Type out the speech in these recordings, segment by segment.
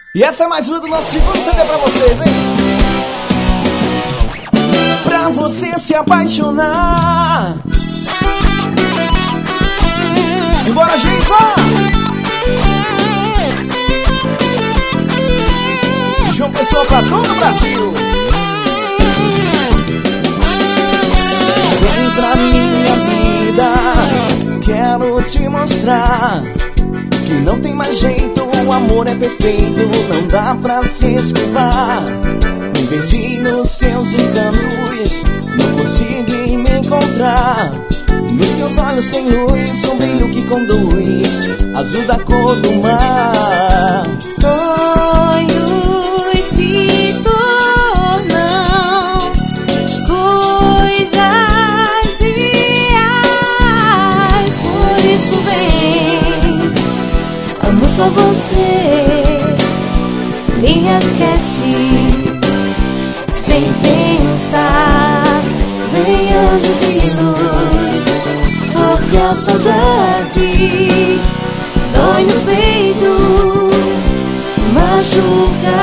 E essa é mais uma do nosso segundo CD pra vocês, hein? Pra você se apaixonar. Simbora, Geisa! E João Pessoa pra todo o Brasil. Vem pra minha vida, quero te mostrar que não tem mais jeito, o amor é perfeito, não dá pra se esquivar. Me perdi nos seus encantos, não consegui me encontrar. Nos teus olhos tem luz, um brilho que conduz, azul da cor do mar. Sonhos se tornam coisas reais, por isso vem, amo só você, me aquece sem pensar. Vem anjo de luz, porque a saudade dói no peito, machuca.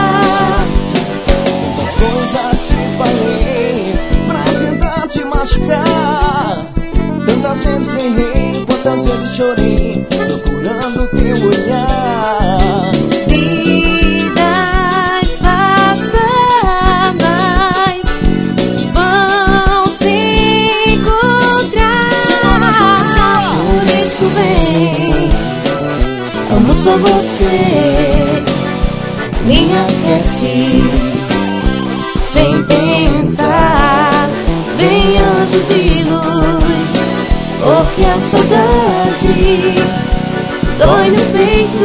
Quantas coisas te falei pra tentar te machucar, tantas vezes errei, quantas vezes chorei, procurando teu olhar. Vidas passadas vão se encontrar, por isso vem, amo só você, me aquece sem pensar. Vem anjo de luz, porque a saudade dói no peito,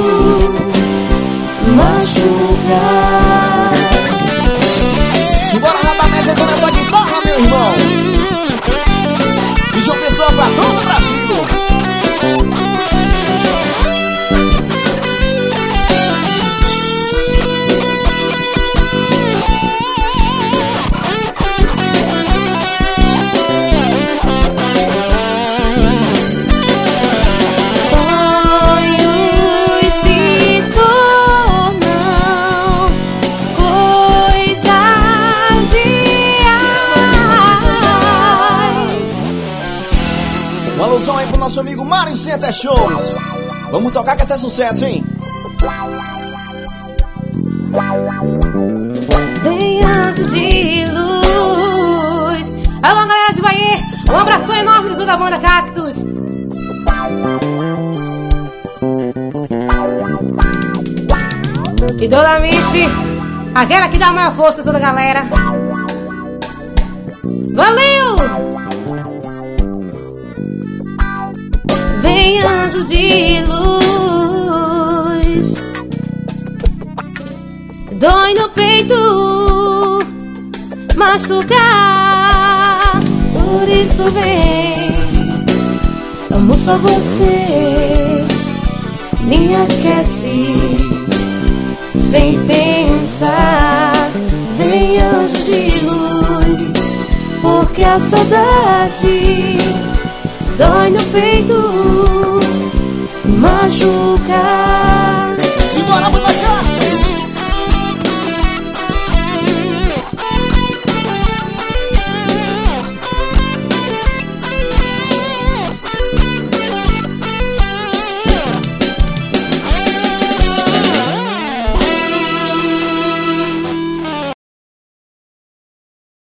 machuca. Simbora lá da mesa com essa guitarra, meu irmão. E João Pessoa pra todo o Brasil. Um alusão aí pro nosso amigo Mário Center Shows. Vamos tocar que esse é sucesso, hein? Vem anjo de luz. Alô, galera de Bahia, um abraço enorme do da banda Cactus. E Dona Mitty, aquela que dá a maior força a toda a galera. Valeu! Vem anjo de luz, dói no peito, machucar. Por isso vem, amo só você, me aquece sem pensar. Vem anjo de luz, porque a saudade dói no peito, machuca. Simbora, boneca!